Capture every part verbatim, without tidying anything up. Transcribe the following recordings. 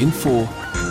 Info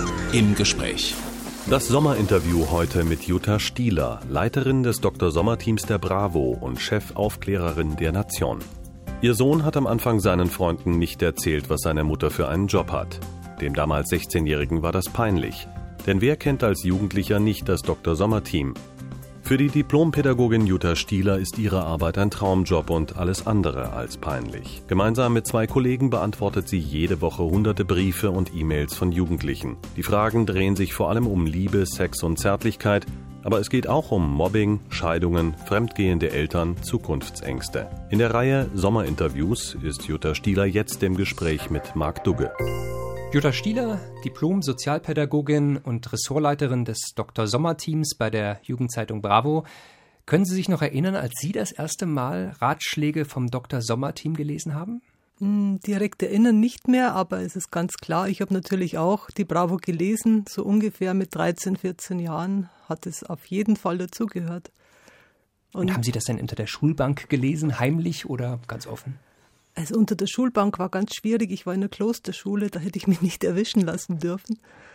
im Gespräch. Das Sommerinterview heute mit Jutta Stieler, Leiterin des Doktor Sommer-Teams der Bravo und Chefaufklärerin der Nation. Ihr Sohn hat am Anfang seinen Freunden nicht erzählt, was seine Mutter für einen Job hat. Dem damals sechzehnjährigen war das peinlich. Denn wer kennt als Jugendlicher nicht das Doktor Sommer-Team? Für die Diplompädagogin Jutta Stieler ist ihre Arbeit ein Traumjob und alles andere als peinlich. Gemeinsam mit zwei Kollegen beantwortet sie jede Woche hunderte Briefe und E-Mails von Jugendlichen. Die Fragen drehen sich vor allem um Liebe, Sex und Zärtlichkeit, aber es geht auch um Mobbing, Scheidungen, fremdgehende Eltern, Zukunftsängste. In der Reihe Sommerinterviews ist Jutta Stieler jetzt im Gespräch mit Marc Dugge. Jutta Stieler, Diplom-Sozialpädagogin und Ressortleiterin des Doktor Sommer-Teams bei der Jugendzeitung Bravo. Können Sie sich noch erinnern, als Sie das erste Mal Ratschläge vom Doktor Sommer-Team gelesen haben? Direkt erinnern nicht mehr, aber es ist ganz klar, ich habe natürlich auch die Bravo gelesen, so ungefähr mit dreizehn, vierzehn Jahren hat es auf jeden Fall dazugehört. Und, und haben Sie das denn unter der Schulbank gelesen, heimlich oder ganz offen? Also unter der Schulbank war ganz schwierig. Ich war in der Klosterschule, da hätte ich mich nicht erwischen lassen dürfen.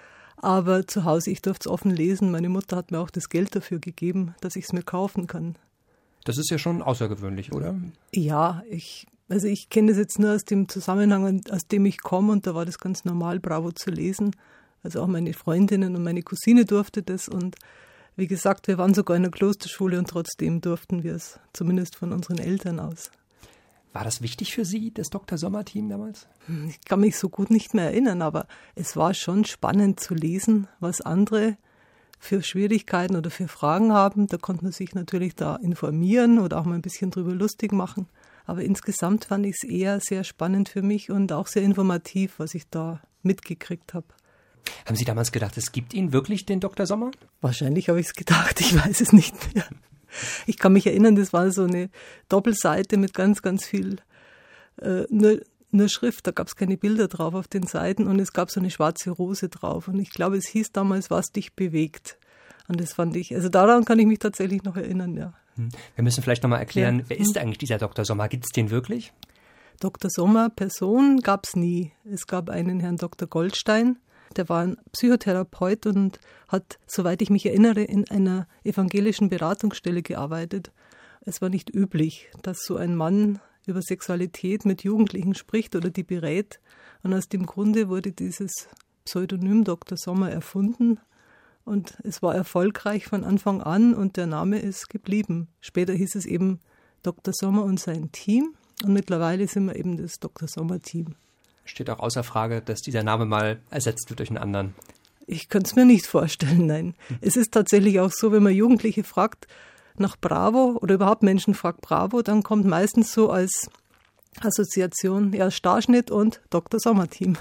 Aber zu Hause, ich durfte es offen lesen. Meine Mutter hat mir auch das Geld dafür gegeben, dass ich es mir kaufen kann. Das ist ja schon außergewöhnlich, oder? Ja, ich, also ich kenne das jetzt nur aus dem Zusammenhang, aus dem ich komme. Und da war das ganz normal, Bravo zu lesen. Also auch meine Freundinnen und meine Cousine durfte das. Und wie gesagt, wir waren sogar in der Klosterschule und trotzdem durften wir es, zumindest von unseren Eltern aus. War das wichtig für Sie, das Doktor Sommer-Team damals? Ich kann mich so gut nicht mehr erinnern, aber es war schon spannend zu lesen, was andere für Schwierigkeiten oder für Fragen haben. Da konnte man sich natürlich da informieren oder auch mal ein bisschen drüber lustig machen. Aber insgesamt fand ich es eher sehr spannend für mich und auch sehr informativ, was ich da mitgekriegt habe. Haben Sie damals gedacht, es gibt ihn wirklich, den Doktor Sommer? Wahrscheinlich habe ich es gedacht, ich weiß es nicht mehr. Ich kann mich erinnern, das war so eine Doppelseite mit ganz, ganz viel äh, nur, nur Schrift. Da gab es keine Bilder drauf auf den Seiten und es gab so eine schwarze Rose drauf. Und ich glaube, es hieß damals, was dich bewegt. Und das fand ich, also daran kann ich mich tatsächlich noch erinnern, ja. Wir müssen vielleicht nochmal erklären, ja. Wer ist eigentlich dieser Doktor Sommer? Gibt es den wirklich? Doktor Sommer, Person, gab es nie. Es gab einen Herrn Doktor Goldstein. Der war ein Psychotherapeut und hat, soweit ich mich erinnere, in einer evangelischen Beratungsstelle gearbeitet. Es war nicht üblich, dass so ein Mann über Sexualität mit Jugendlichen spricht oder die berät. Und aus dem Grunde wurde dieses Pseudonym Doktor Sommer erfunden. Und es war erfolgreich von Anfang an und der Name ist geblieben. Später hieß es eben Doktor Sommer und sein Team. Und mittlerweile sind wir eben das Doktor Sommer-Team. Steht auch außer Frage, dass dieser Name mal ersetzt wird durch einen anderen. Ich könnte es mir nicht vorstellen, nein. Hm. Es ist tatsächlich auch so, wenn man Jugendliche fragt nach Bravo oder überhaupt Menschen fragt Bravo, dann kommt meistens so als Assoziation ja Starschnitt und Doktor Sommer-Team.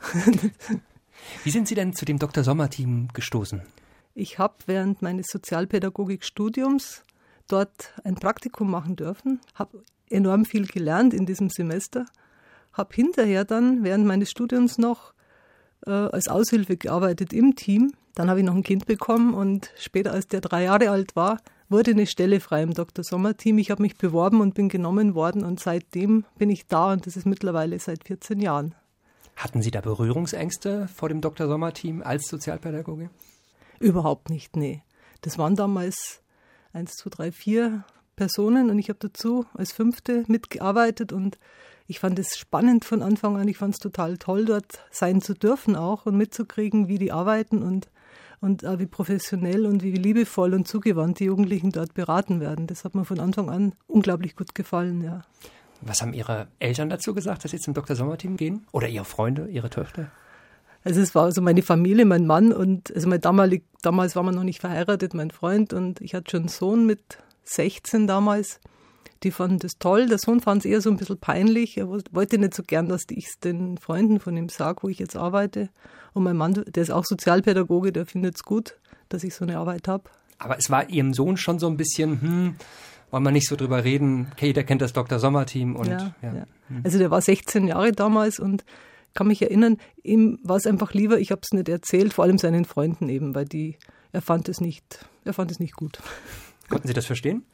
Wie sind Sie denn zu dem Doktor Sommer-Team gestoßen? Ich habe während meines Sozialpädagogikstudiums dort ein Praktikum machen dürfen, habe enorm viel gelernt in diesem Semester. Habe hinterher dann während meines Studiums noch äh, als Aushilfe gearbeitet im Team. Dann habe ich noch ein Kind bekommen und später, als der drei Jahre alt war, wurde eine Stelle frei im Doktor Sommer-Team. Ich habe mich beworben und bin genommen worden und seitdem bin ich da und das ist mittlerweile seit vierzehn Jahren. Hatten Sie da Berührungsängste vor dem Doktor Sommer-Team als Sozialpädagoge? Überhaupt nicht, nee. Das waren damals eins, zwei, drei, vier Personen und ich habe dazu als Fünfte mitgearbeitet und ich fand es spannend von Anfang an. Ich fand es total toll, dort sein zu dürfen auch und mitzukriegen, wie die arbeiten und, und äh, wie professionell und wie liebevoll und zugewandt die Jugendlichen dort beraten werden. Das hat mir von Anfang an unglaublich gut gefallen, ja. Was haben Ihre Eltern dazu gesagt, dass Sie zum Doktor Sommer-Team gehen? Oder Ihre Freunde, Ihre Töchter? Also es war also meine Familie, mein Mann und also mein damalig, damals war man noch nicht verheiratet, mein Freund und ich hatte schon einen Sohn mit sechzehn damals. Die fanden das toll. Der Sohn fand es eher so ein bisschen peinlich. Er wollte nicht so gern, dass ich es den Freunden von ihm sage, wo ich jetzt arbeite. Und mein Mann, der ist auch Sozialpädagoge, der findet es gut, dass ich so eine Arbeit habe. Aber es war Ihrem Sohn schon so ein bisschen, hm, wollen wir nicht so drüber reden, okay, der kennt das Doktor Sommer-Team. Und, ja, ja. ja. Also der war sechzehn Jahre damals und kann mich erinnern, ihm war es einfach lieber, ich habe es nicht erzählt, vor allem seinen Freunden eben, weil die, er fand es nicht, er fand es nicht gut. Konnten Sie das verstehen?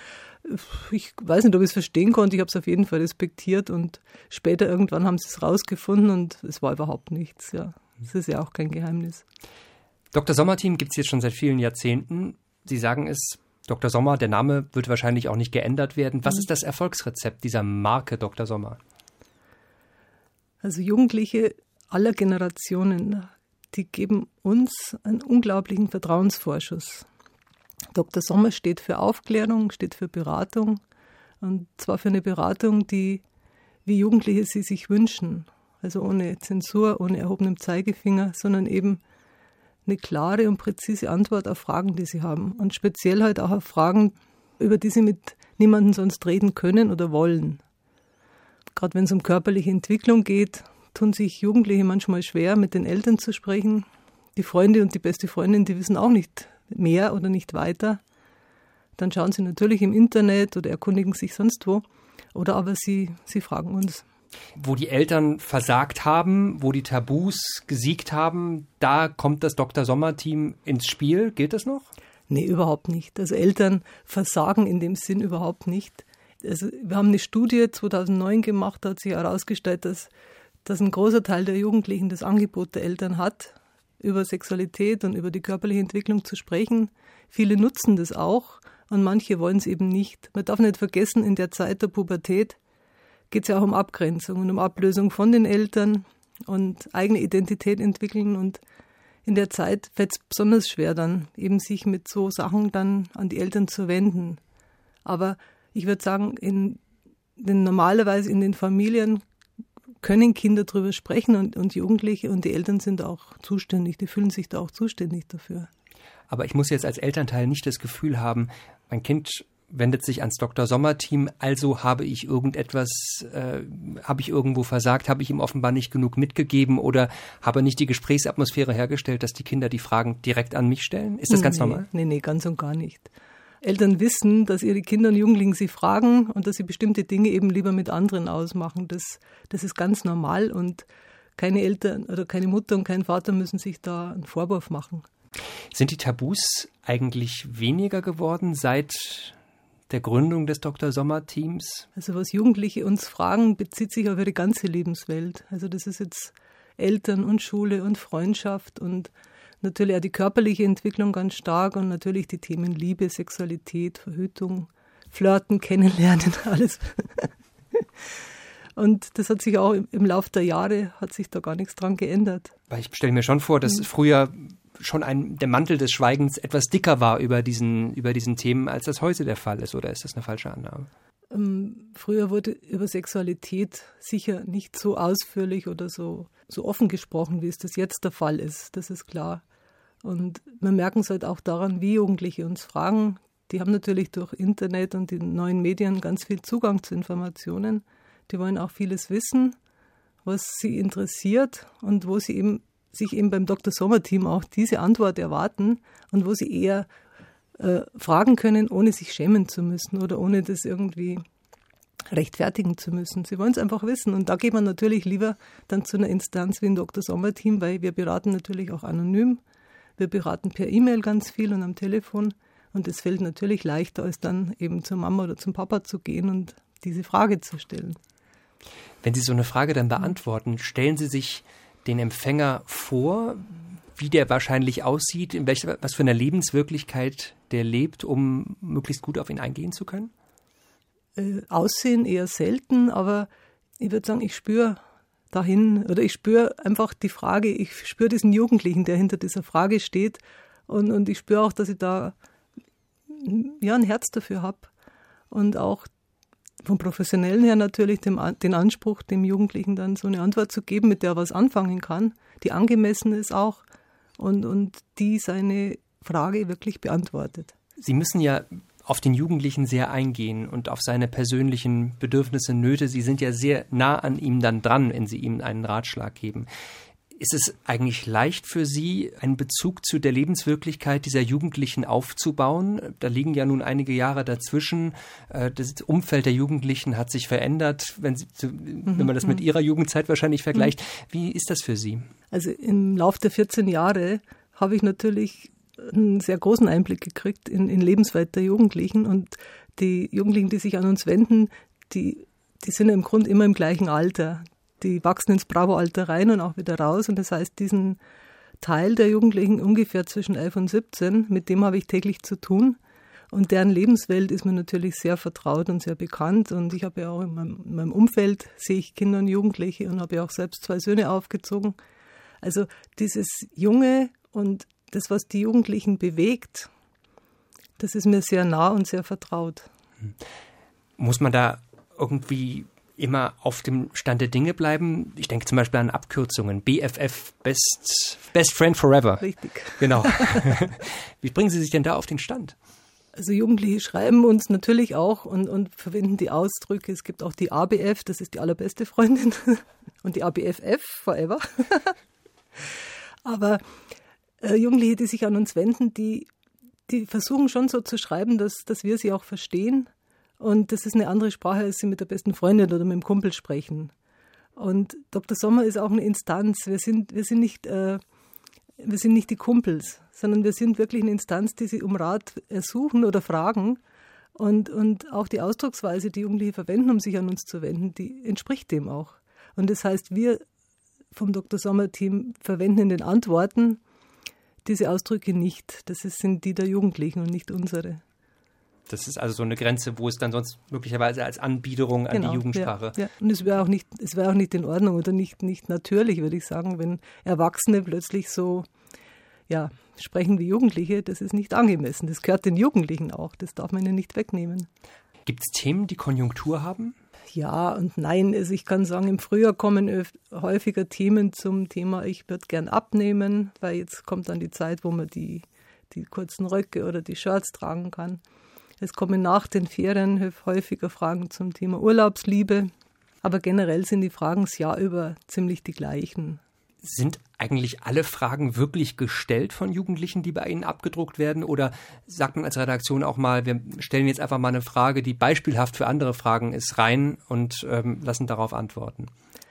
Ich weiß nicht, ob ich es verstehen konnte, ich habe es auf jeden Fall respektiert und später irgendwann haben sie es rausgefunden und es war überhaupt nichts, ja. Das ist ja auch kein Geheimnis. Doktor Sommer-Team gibt es jetzt schon seit vielen Jahrzehnten. Sie sagen es, Doktor Sommer, der Name wird wahrscheinlich auch nicht geändert werden. Was ist das Erfolgsrezept dieser Marke Doktor Sommer? Also Jugendliche aller Generationen, die geben uns einen unglaublichen Vertrauensvorschuss. Doktor Sommer steht für Aufklärung, steht für Beratung, und zwar für eine Beratung, die wie Jugendliche sie sich wünschen. Also ohne Zensur, ohne erhobenem Zeigefinger, sondern eben eine klare und präzise Antwort auf Fragen, die sie haben. Und speziell halt auch auf Fragen, über die sie mit niemandem sonst reden können oder wollen. Gerade wenn es um körperliche Entwicklung geht, tun sich Jugendliche manchmal schwer, mit den Eltern zu sprechen. Die Freunde und die beste Freundin, die wissen auch nicht mehr oder nicht weiter. Dann schauen sie natürlich im Internet oder erkundigen sich sonst wo. Oder aber sie, sie fragen uns. Wo die Eltern versagt haben, wo die Tabus gesiegt haben, da kommt das Doktor Sommer-Team ins Spiel. Gilt das noch? Nee, überhaupt nicht. Also Eltern versagen in dem Sinn überhaupt nicht. Also wir haben eine Studie zweitausendneun gemacht, da hat sich herausgestellt, dass, dass ein großer Teil der Jugendlichen das Angebot der Eltern hat, über Sexualität und über die körperliche Entwicklung zu sprechen. Viele nutzen das auch und manche wollen es eben nicht. Man darf nicht vergessen, in der Zeit der Pubertät geht es ja auch um Abgrenzung und um Ablösung von den Eltern und eigene Identität entwickeln. Und in der Zeit fällt es besonders schwer, dann eben sich mit so Sachen dann an die Eltern zu wenden. Aber ich würde sagen, in den, normalerweise in den Familien können Kinder darüber sprechen und, und Jugendliche und die Eltern sind auch zuständig, die fühlen sich da auch zuständig dafür. Aber ich muss jetzt als Elternteil nicht das Gefühl haben, mein Kind wendet sich ans Doktor Sommer-Team, also habe ich irgendetwas, äh, habe ich irgendwo versagt, habe ich ihm offenbar nicht genug mitgegeben oder habe nicht die Gesprächsatmosphäre hergestellt, dass die Kinder die Fragen direkt an mich stellen? Ist das ganz nee, normal? Nee, nee, ganz und gar nicht. Eltern wissen, dass ihre Kinder und Jugendlichen sie fragen und dass sie bestimmte Dinge eben lieber mit anderen ausmachen. Das, das ist ganz normal und keine Eltern oder keine Mutter und kein Vater müssen sich da einen Vorwurf machen. Sind die Tabus eigentlich weniger geworden seit der Gründung des Doktor Sommer-Teams? Also was Jugendliche uns fragen, bezieht sich auf ihre ganze Lebenswelt. Also das ist jetzt Eltern und Schule und Freundschaft und natürlich auch die körperliche Entwicklung ganz stark und natürlich die Themen Liebe, Sexualität, Verhütung, Flirten, Kennenlernen, alles. Und das hat sich auch im Laufe der Jahre, hat sich da gar nichts dran geändert. Weil ich stelle mir schon vor, dass mhm. früher schon ein, der Mantel des Schweigens etwas dicker war über diesen, über diesen Themen, als das heute der Fall ist. Oder ist das eine falsche Annahme? Ähm, früher wurde über Sexualität sicher nicht so ausführlich oder so, so offen gesprochen, wie es das jetzt der Fall ist. Das ist klar. Und wir merken es halt auch daran, wie Jugendliche uns fragen. Die haben natürlich durch Internet und die neuen Medien ganz viel Zugang zu Informationen. Die wollen auch vieles wissen, was sie interessiert und wo sie eben sich eben beim Doktor Sommer-Team auch diese Antwort erwarten und wo sie eher äh, fragen können, ohne sich schämen zu müssen oder ohne das irgendwie rechtfertigen zu müssen. Sie wollen es einfach wissen und da geht man natürlich lieber dann zu einer Instanz wie ein Doktor Sommer-Team, weil wir beraten natürlich auch anonym. Wir beraten per E-Mail ganz viel und am Telefon und es fällt natürlich leichter, als dann eben zur Mama oder zum Papa zu gehen und diese Frage zu stellen. Wenn Sie so eine Frage dann beantworten, stellen Sie sich den Empfänger vor, wie der wahrscheinlich aussieht, in welcher, was für einer Lebenswirklichkeit der lebt, um möglichst gut auf ihn eingehen zu können? Äh, Aussehen eher selten, aber ich würde sagen, ich spüre dahin oder ich spüre einfach die Frage, ich spüre diesen Jugendlichen, der hinter dieser Frage steht und, und ich spüre auch, dass ich da ja, ein Herz dafür habe und auch vom Professionellen her natürlich dem, den Anspruch, dem Jugendlichen dann so eine Antwort zu geben, mit der er was anfangen kann, die angemessen ist auch und, und die seine Frage wirklich beantwortet. Sie müssen ja auf den Jugendlichen sehr eingehen und auf seine persönlichen Bedürfnisse, Nöte. Sie sind ja sehr nah an ihm dann dran, wenn Sie ihm einen Ratschlag geben. Ist es eigentlich leicht für Sie, einen Bezug zu der Lebenswirklichkeit dieser Jugendlichen aufzubauen? Da liegen ja nun einige Jahre dazwischen. Das Umfeld der Jugendlichen hat sich verändert, wenn, Sie, wenn man das mit Ihrer Jugendzeit wahrscheinlich vergleicht. Wie ist das für Sie? Also im Laufe der vierzehn Jahre habe ich natürlich einen sehr großen Einblick gekriegt in, in Lebenswelt der Jugendlichen. Und die Jugendlichen, die sich an uns wenden, die, die sind im Grunde immer im gleichen Alter. die wachsen ins Bravo-Alter rein und auch wieder raus. Und das heißt, diesen Teil der Jugendlichen ungefähr zwischen elf und siebzehn, mit dem habe ich täglich zu tun. Und deren Lebenswelt ist mir natürlich sehr vertraut und sehr bekannt. Und ich habe ja auch in meinem, in meinem Umfeld, sehe ich Kinder und Jugendliche und habe ja auch selbst zwei Söhne aufgezogen. Also dieses Junge und das, was die Jugendlichen bewegt, das ist mir sehr nah und sehr vertraut. Muss man da irgendwie immer auf dem Stand der Dinge bleiben? Ich denke zum Beispiel an Abkürzungen. B F F, Best, Best Friend Forever. Richtig. Genau. Wie bringen Sie sich denn da auf den Stand? Also Jugendliche schreiben uns natürlich auch und, und verwenden die Ausdrücke. Es gibt auch die A B F, das ist die allerbeste Freundin, und die A B F F, Forever. Aber äh, Jugendliche, die sich an uns wenden, die, die versuchen schon so zu schreiben, dass, dass wir sie auch verstehen. Und das ist eine andere Sprache, als sie mit der besten Freundin oder mit dem Kumpel sprechen. Und Doktor Sommer ist auch eine Instanz. Wir sind, wir sind nicht... Äh, Wir sind nicht die Kumpels, sondern wir sind wirklich eine Instanz, die sie um Rat ersuchen oder fragen. Und, und auch die Ausdrucksweise, die Jugendliche verwenden, um sich an uns zu wenden, die entspricht dem auch. Und das heißt, wir vom Doktor Sommer-Team verwenden in den Antworten diese Ausdrücke nicht. Das sind die der Jugendlichen und nicht unsere. Das ist also so eine Grenze, wo es dann sonst möglicherweise als Anbiederung an genau, die Jugendsprache... Ja, ja. Und es wäre auch nicht, es wäre auch nicht in Ordnung oder nicht, nicht natürlich, würde ich sagen, wenn Erwachsene plötzlich so ja, sprechen wie Jugendliche. Das ist nicht angemessen. Das gehört den Jugendlichen auch. Das darf man ihnen nicht wegnehmen. Gibt es Themen, die Konjunktur haben? Ja und nein. Also ich kann sagen, im Frühjahr kommen öf- häufiger Themen zum Thema, ich würde gern abnehmen, weil jetzt kommt dann die Zeit, wo man die, die kurzen Röcke oder die Shirts tragen kann. Es kommen nach den Ferien häufiger Fragen zum Thema Urlaubsliebe. Aber generell sind die Fragen das Jahr über ziemlich die gleichen. Sind eigentlich alle Fragen wirklich gestellt von Jugendlichen, die bei Ihnen abgedruckt werden? Oder sagt man als Redaktion auch mal, wir stellen jetzt einfach mal eine Frage, die beispielhaft für andere Fragen ist, rein und ähm, lassen darauf antworten?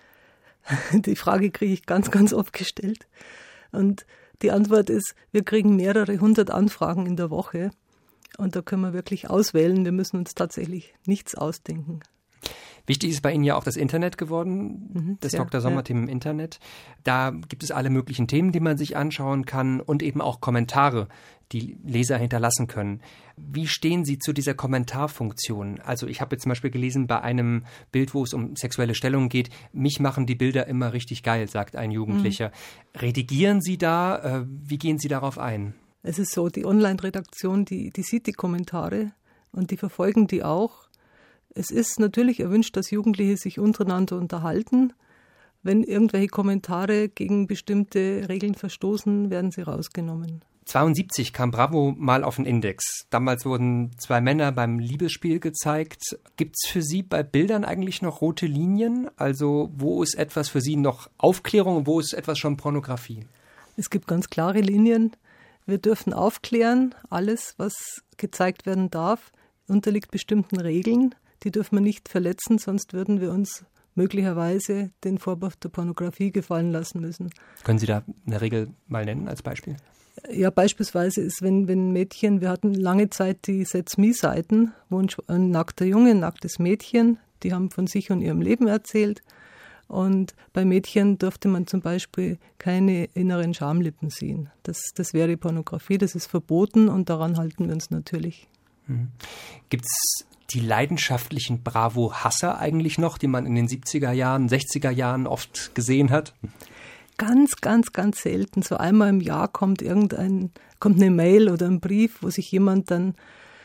Die Frage kriege ich ganz, ganz oft gestellt. Und die Antwort ist, wir kriegen mehrere hundert Anfragen in der Woche. Und da können wir wirklich auswählen. Wir müssen uns tatsächlich nichts ausdenken. Wichtig ist bei Ihnen ja auch das Internet geworden, mhm, das Doktor Sommer-Team ja. im Internet. Da gibt es alle möglichen Themen, die man sich anschauen kann und eben auch Kommentare, die Leser hinterlassen können. Wie stehen Sie zu dieser Kommentarfunktion? Also ich habe jetzt zum Beispiel gelesen, bei einem Bild, wo es um sexuelle Stellung geht, mich machen die Bilder immer richtig geil, sagt ein Jugendlicher. Mhm. Redigieren Sie da? Wie gehen Sie darauf ein? Es ist so, die Online-Redaktion, die, die sieht die Kommentare und die verfolgen die auch. Es ist natürlich erwünscht, dass Jugendliche sich untereinander unterhalten. Wenn irgendwelche Kommentare gegen bestimmte Regeln verstoßen, werden sie rausgenommen. zweiundsiebzig kam Bravo mal auf den Index. Damals wurden zwei Männer beim Liebesspiel gezeigt. Gibt es für Sie bei Bildern eigentlich noch rote Linien? Also wo ist etwas für Sie noch Aufklärung und wo ist etwas schon Pornografie? Es gibt ganz klare Linien. Wir dürfen aufklären. Alles, was gezeigt werden darf, unterliegt bestimmten Regeln. Die dürfen wir nicht verletzen, sonst würden wir uns möglicherweise den Vorwurf der Pornografie gefallen lassen müssen. Können Sie da eine Regel mal nennen als Beispiel? Ja, beispielsweise ist, wenn, wenn Mädchen, wir hatten lange Zeit die Setz-Me-Seiten, wo ein, ein nackter Junge, ein nacktes Mädchen, die haben von sich und ihrem Leben erzählt. Und bei Mädchen durfte man zum Beispiel keine inneren Schamlippen sehen. Das, das wäre Pornografie, das ist verboten und daran halten wir uns natürlich. Mhm. Gibt es die leidenschaftlichen Bravo-Hasser eigentlich noch, die man in den siebziger Jahren, sechziger Jahren oft gesehen hat? Ganz, ganz, ganz selten. So einmal im Jahr kommt irgendein, kommt eine Mail oder ein Brief, wo sich jemand dann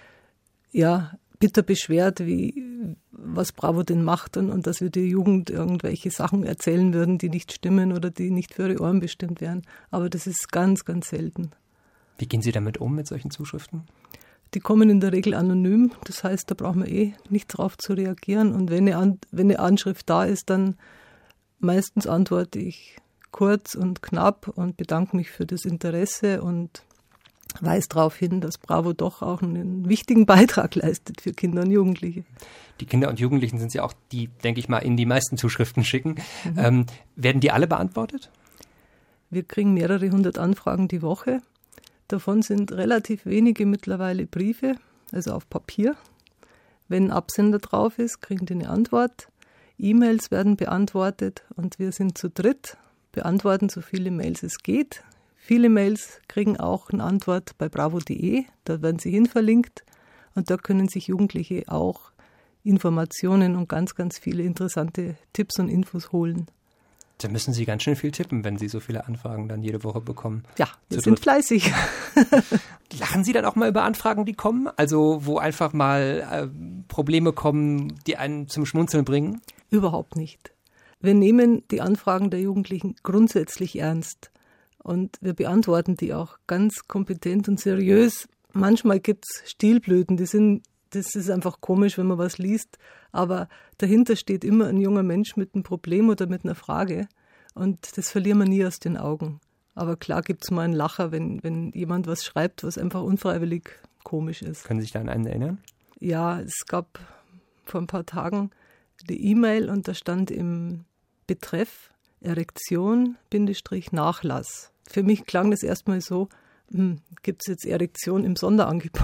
ja bitter beschwert, wie was Bravo denn macht und, und dass wir der Jugend irgendwelche Sachen erzählen würden, die nicht stimmen oder die nicht für ihre Ohren bestimmt wären. Aber das ist ganz, ganz selten. Wie gehen Sie damit um, mit solchen Zuschriften? Die kommen in der Regel anonym. Das heißt, da braucht man eh nicht drauf zu reagieren. Und wenn eine, An- wenn eine Anschrift da ist, dann meistens antworte ich kurz und knapp und bedanke mich für das Interesse und weist darauf hin, dass Bravo doch auch einen wichtigen Beitrag leistet für Kinder und Jugendliche. Die Kinder und Jugendlichen sind ja auch die, denke ich mal, Ihnen die meisten Zuschriften schicken. Mhm. Ähm, werden die alle beantwortet? Wir kriegen mehrere hundert Anfragen die Woche. Davon sind relativ wenige mittlerweile Briefe, also auf Papier. Wenn ein Absender drauf ist, kriegen die eine Antwort. E-Mails werden beantwortet und wir sind zu dritt, beantworten so viele Mails es geht. Viele Mails kriegen auch eine Antwort bei bravo punkt de, da werden sie hinverlinkt und da können sich Jugendliche auch Informationen und ganz, ganz viele interessante Tipps und Infos holen. Da müssen Sie ganz schön viel tippen, wenn Sie so viele Anfragen dann jede Woche bekommen. Ja, wir sind fleißig. Lachen Sie dann auch mal über Anfragen, die kommen? Also wo einfach mal äh, Probleme kommen, die einen zum Schmunzeln bringen? Überhaupt nicht. Wir nehmen die Anfragen der Jugendlichen grundsätzlich ernst und wir beantworten die auch ganz kompetent und seriös. Manchmal gibt es Stilblüten, die sind, das ist einfach komisch, wenn man was liest, aber dahinter steht immer ein junger Mensch mit einem Problem oder mit einer Frage und das verlieren wir nie aus den Augen. Aber klar gibt es mal einen Lacher, wenn, wenn jemand was schreibt, was einfach unfreiwillig komisch ist. Können Sie sich da an einen erinnern? Ja, es gab vor ein paar Tagen die E-Mail und da stand im Betreff Erektion-Nachlass. Für mich klang das erstmal so, hm, gibt es jetzt Erektion im Sonderangebot?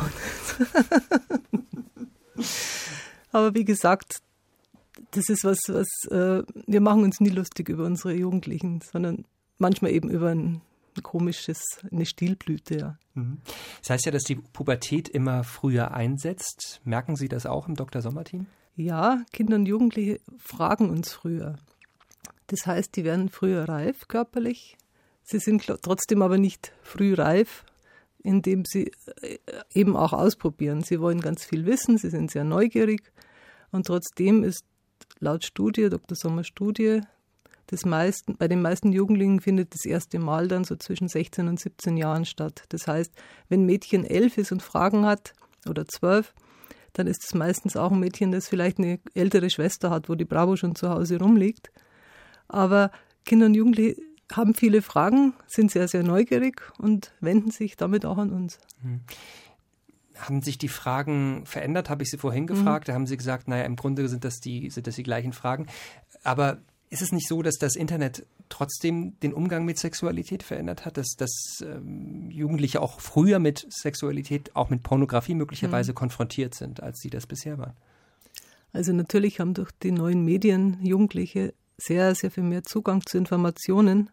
Aber wie gesagt, das ist was, was äh, wir machen uns nie lustig über unsere Jugendlichen, sondern manchmal eben über ein, ein komisches, eine Stilblüte. Ja. Das heißt ja, dass die Pubertät immer früher einsetzt. Merken Sie das auch im Doktor Sommer-Team? Ja, Kinder und Jugendliche fragen uns früher. Das heißt, die werden früher reif körperlich. Sie sind trotzdem aber nicht früh reif, indem sie eben auch ausprobieren. Sie wollen ganz viel wissen, sie sind sehr neugierig und trotzdem ist laut Studie, Doktor Sommer Studie, das meisten, bei den meisten Jugendlichen findet das erste Mal dann so zwischen sechzehn und siebzehn Jahren statt. Das heißt, wenn ein Mädchen elf ist und Fragen hat oder zwölf, dann ist es meistens auch ein Mädchen, das vielleicht eine ältere Schwester hat, wo die Bravo schon zu Hause rumliegt. Aber Kinder und Jugendliche haben viele Fragen, sind sehr, sehr neugierig und wenden sich damit auch an uns. Hm. Haben sich die Fragen verändert? Habe ich Sie vorhin gefragt. Mhm. Da haben Sie gesagt, naja, im Grunde sind das die, sind das die gleichen Fragen. Aber ist es nicht so, dass das Internet trotzdem den Umgang mit Sexualität verändert hat? Dass, dass ähm, Jugendliche auch früher mit Sexualität, auch mit Pornografie möglicherweise mhm. konfrontiert sind, als sie das bisher waren? Also natürlich haben durch die neuen Medien Jugendliche sehr, sehr viel mehr Zugang zu Informationen.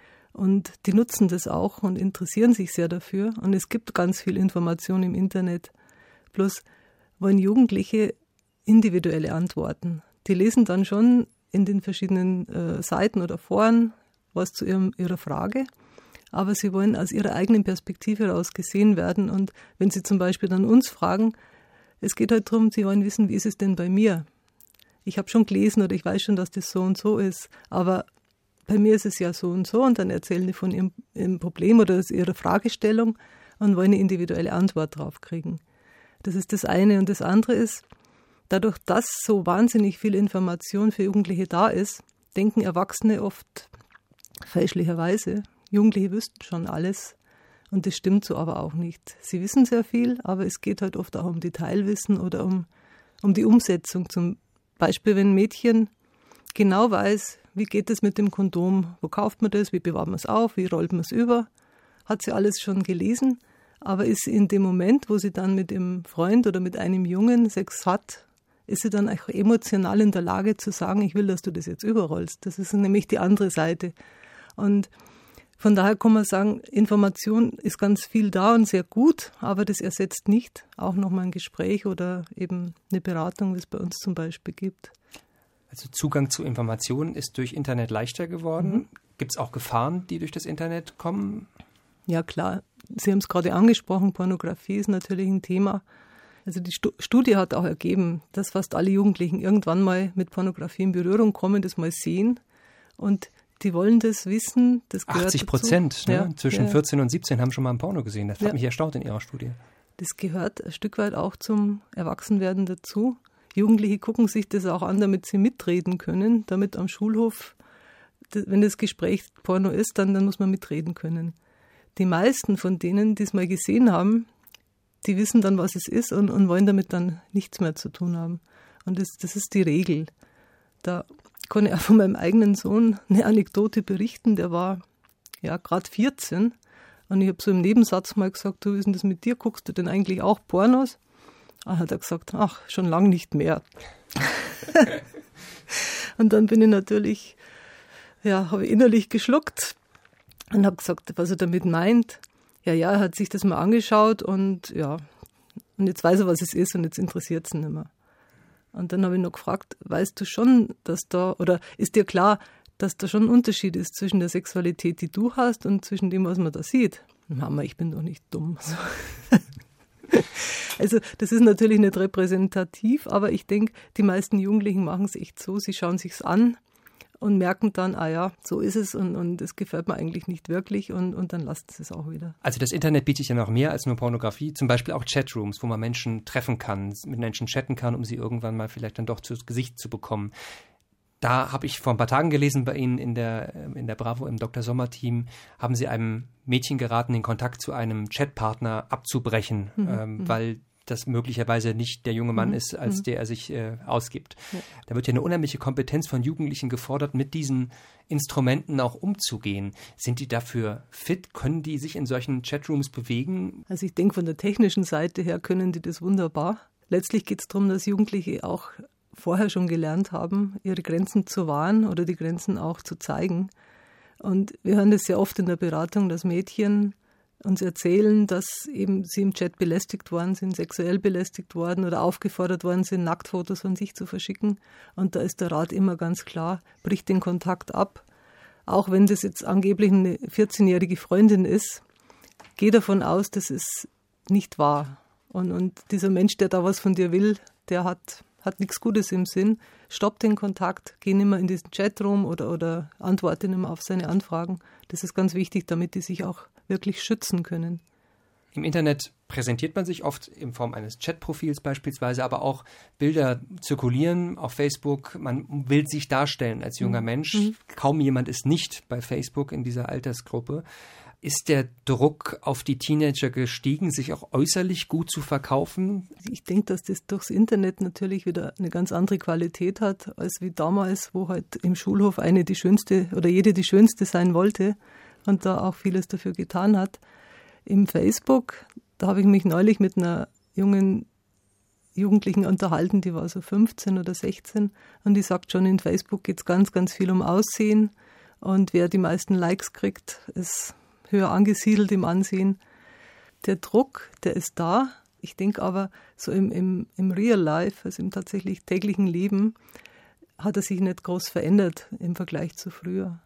Und die nutzen das auch und interessieren sich sehr dafür. Und es gibt ganz viel Information im Internet. Bloß wollen Jugendliche individuelle Antworten. Die lesen dann schon in den verschiedenen äh, Seiten oder Foren was zu ihrem, ihrer Frage. Aber sie wollen aus ihrer eigenen Perspektive heraus gesehen werden. Und wenn sie zum Beispiel dann uns fragen, es geht halt darum, sie wollen wissen, wie ist es denn bei mir? Ich habe schon gelesen oder ich weiß schon, dass das so und so ist. Aber bei mir ist es ja so und so und dann erzählen die von ihrem, ihrem Problem oder ihrer Fragestellung und wollen eine individuelle Antwort drauf kriegen. Das ist das eine. Und das andere ist, dadurch, dass so wahnsinnig viel Information für Jugendliche da ist, denken Erwachsene oft fälschlicherweise, Jugendliche wüssten schon alles. Und das stimmt so aber auch nicht. Sie wissen sehr viel, aber es geht halt oft auch um Detailwissen oder um, um die Umsetzung. Zum Beispiel, wenn ein Mädchen genau weiß, wie geht es mit dem Kondom, wo kauft man das, wie bewahrt man es auf, wie rollt man es über, hat sie alles schon gelesen, aber ist in dem Moment, wo sie dann mit dem Freund oder mit einem Jungen Sex hat, ist sie dann auch emotional in der Lage zu sagen, ich will, dass du das jetzt überrollst. Das ist nämlich die andere Seite. Und von daher kann man sagen, Information ist ganz viel da und sehr gut, aber das ersetzt nicht auch nochmal ein Gespräch oder eben eine Beratung, wie es bei uns zum Beispiel gibt. Also Zugang zu Informationen ist durch Internet leichter geworden. Mhm. Gibt es auch Gefahren, die durch das Internet kommen? Ja klar, Sie haben es gerade angesprochen, Pornografie ist natürlich ein Thema. Also die Stu- Studie hat auch ergeben, dass fast alle Jugendlichen irgendwann mal mit Pornografie in Berührung kommen, das mal sehen und die wollen das wissen. Das gehört achtzig Prozent, ne? Ja, zwischen ja. vierzehn und siebzehn haben schon mal ein Porno gesehen. Das ja. hat mich erstaunt in Ihrer Studie. Das gehört ein Stück weit auch zum Erwachsenwerden dazu. Jugendliche gucken sich das auch an, damit sie mitreden können, damit am Schulhof, wenn das Gespräch Porno ist, dann, dann muss man mitreden können. Die meisten von denen, die es mal gesehen haben, die wissen dann, was es ist und, und wollen damit dann nichts mehr zu tun haben. Und das, das ist die Regel. Da kann ich auch von meinem eigenen Sohn eine Anekdote berichten, der war ja gerade vierzehn und ich habe so im Nebensatz mal gesagt, du, wie ist denn das mit dir, guckst du denn eigentlich auch Pornos? Ah, hat er gesagt, ach, schon lange nicht mehr. Und dann bin ich natürlich, ja, habe innerlich geschluckt und habe gesagt, was er damit meint. Ja, ja, er hat sich das mal angeschaut und ja, und jetzt weiß er, was es ist und jetzt interessiert es ihn nicht mehr. Und dann habe ich noch gefragt, weißt du schon, dass da, oder ist dir klar, dass da schon ein Unterschied ist zwischen der Sexualität, die du hast und zwischen dem, was man da sieht? Mama, ich bin doch nicht dumm. Also das ist natürlich nicht repräsentativ, aber ich denke, die meisten Jugendlichen machen es echt so, sie schauen sich's an und merken dann, ah ja, so ist es und, und es gefällt mir eigentlich nicht wirklich und, und dann lassen sie es auch wieder. Also das Internet bietet ja noch mehr als nur Pornografie, zum Beispiel auch Chatrooms, wo man Menschen treffen kann, mit Menschen chatten kann, um sie irgendwann mal vielleicht dann doch zu Gesicht zu bekommen. Da habe ich vor ein paar Tagen gelesen bei Ihnen in der, in der Bravo im Doktor Sommer-Team, haben Sie einem Mädchen geraten, den Kontakt zu einem Chatpartner abzubrechen, mhm. ähm, weil das möglicherweise nicht der junge Mann mhm. ist, als der er sich äh, ausgibt. Ja. Da wird ja eine unheimliche Kompetenz von Jugendlichen gefordert, mit diesen Instrumenten auch umzugehen. Sind die dafür fit? Können die sich in solchen Chatrooms bewegen? Also ich denke, von der technischen Seite her können die das wunderbar. Letztlich geht es darum, dass Jugendliche auch vorher schon gelernt haben, ihre Grenzen zu wahren oder die Grenzen auch zu zeigen. Und wir hören das sehr oft in der Beratung, dass Mädchen uns erzählen, dass eben sie im Chat belästigt worden sind, sexuell belästigt worden oder aufgefordert worden sind, Nacktfotos von sich zu verschicken. Und da ist der Rat immer ganz klar, bricht den Kontakt ab. Auch wenn das jetzt angeblich eine vierzehnjährige Freundin ist, geh davon aus, das ist nicht wahr. Und, und dieser Mensch, der da was von dir will, der hat... hat nichts Gutes im Sinn, stopp den Kontakt, geh nicht mehr in diesen Chatroom oder, oder antworte nicht mehr auf seine Anfragen. Das ist ganz wichtig, damit die sich auch wirklich schützen können. Im Internet präsentiert man sich oft in Form eines Chatprofils beispielsweise, aber auch Bilder zirkulieren auf Facebook. Man will sich darstellen als junger Mensch. Mhm. Kaum jemand ist nicht bei Facebook in dieser Altersgruppe. Ist der Druck auf die Teenager gestiegen, sich auch äußerlich gut zu verkaufen? Ich denke, dass das durchs Internet natürlich wieder eine ganz andere Qualität hat, als wie damals, wo halt im Schulhof eine die schönste oder jede die schönste sein wollte und da auch vieles dafür getan hat. Im Facebook, da habe ich mich neulich mit einer jungen Jugendlichen unterhalten, die war so fünfzehn oder sechzehn und die sagt schon, in Facebook geht es ganz, ganz viel um Aussehen und wer die meisten Likes kriegt, ist höher angesiedelt im Ansehen. Der Druck, der ist da. Ich denke aber, so im, im, im Real Life, also im tatsächlich täglichen Leben, hat er sich nicht groß verändert im Vergleich zu früher.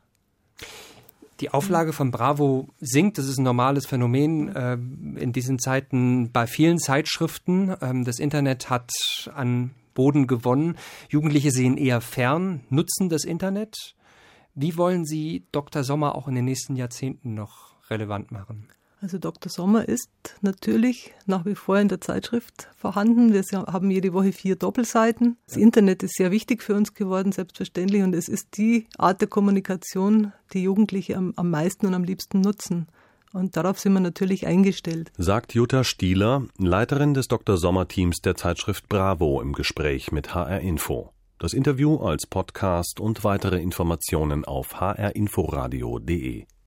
Die Auflage von Bravo sinkt. Das ist ein normales Phänomen äh, in diesen Zeiten bei vielen Zeitschriften. Ähm, das Internet hat an Boden gewonnen. Jugendliche sehen eher fern, nutzen das Internet. Wie wollen Sie Doktor Sommer auch in den nächsten Jahrzehnten noch relevant machen? Also Doktor Sommer ist natürlich nach wie vor in der Zeitschrift vorhanden. Wir haben jede Woche vier Doppelseiten. Das Internet ist sehr wichtig für uns geworden, selbstverständlich. Und es ist die Art der Kommunikation, die Jugendliche am, am meisten und am liebsten nutzen. Und darauf sind wir natürlich eingestellt. Sagt Jutta Stieler, Leiterin des Doktor Sommer-Teams der Zeitschrift Bravo im Gespräch mit H R Info. Das Interview als Podcast und weitere Informationen auf h r inforadio punkt d e.